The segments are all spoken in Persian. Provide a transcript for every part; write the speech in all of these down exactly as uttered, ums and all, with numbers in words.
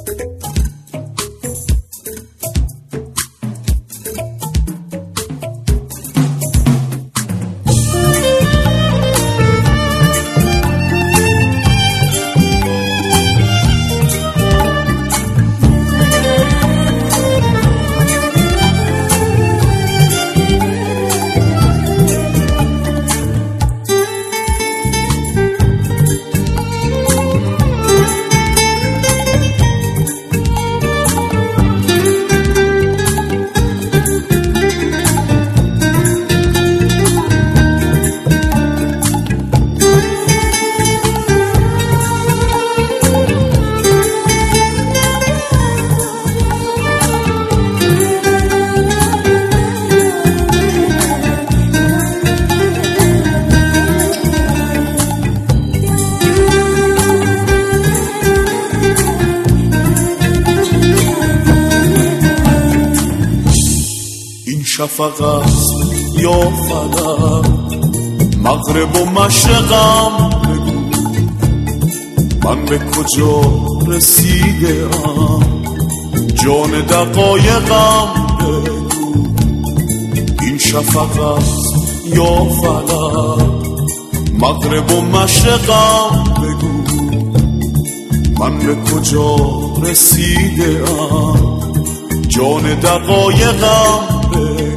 شفق است یا فلک، مغرب و مشرقم بگو من به کجا رسیده ام، جان دقایقم بگو. این شفق است یا فلک، مغرب و مشرقم بگو من به کجا رسیده ام، جان دقایقم بگو.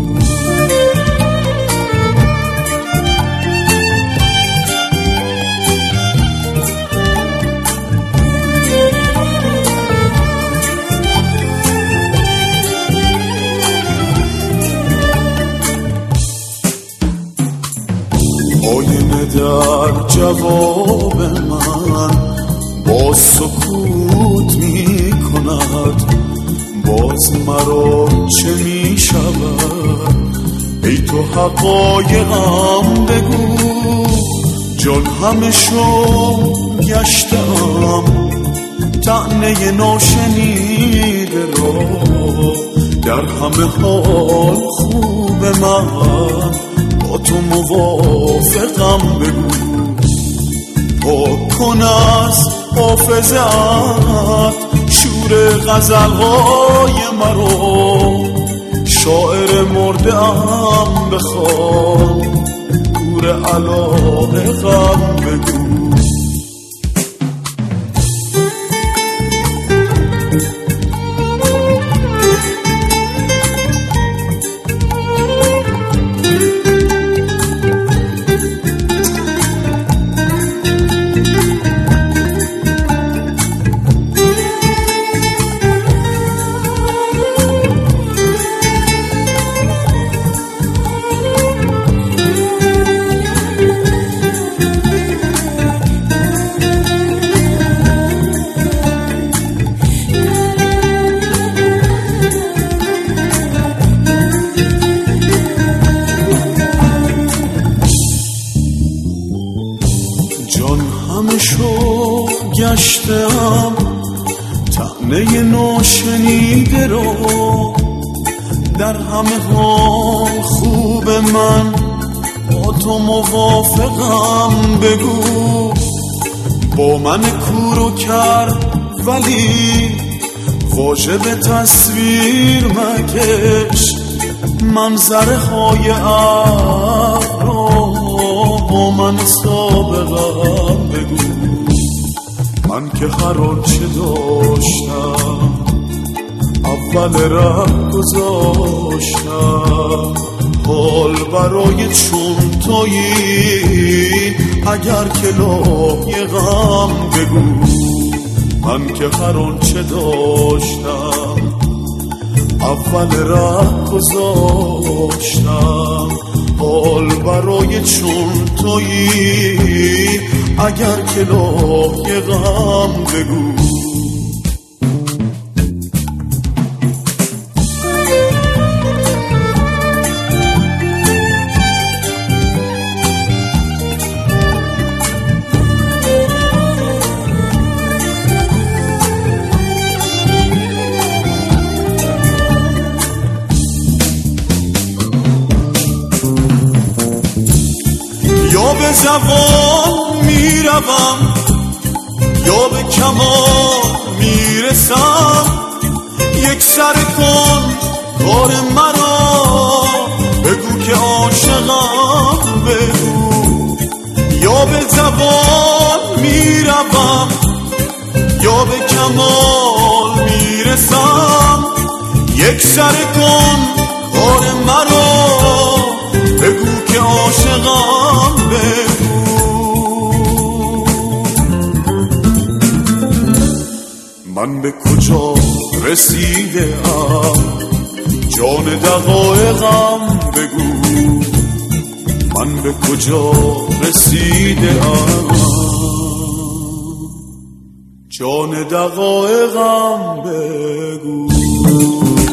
آینه در جواب من با سکوت می کند، باز مرا چه می شود ای تو حقایقم بگو. جان همه شو گشتم طعنه ناشنیده را، در همه حال خوب من با تو موافقم بگو. پاک کن از حافظت شور غزلهای مرا، شاعر مرده ام بخوان گور علاقم بگو. شوق گشتم طعنه ناشنیده را، در همه حال خوب من با تو موافقم بگو. با من کورو کرد ولی واژه به تصویر مکش، منظره های عقل را با من سابقم بگو. من که هر آنچه داشتم اول ره گذاشتم، حال برای چون تویی اگر که لایقم بگو. من که هر آنچه داشتم اول ره گذاشتم، حال برای چون تویی اگر که لایقم بگو. یا به زبان میروم یا به کمال میرسم، سر کن کار مرا، بگو که عاشقم بگو. یا به زبان میروم یا به کمال میرسم، یک سر کن کار مرا، بگو که عاشقم بگو. من به کجا رسیده ام جان دقایقم بگو، من به کجا رسیده ام جان دقایقم بگو.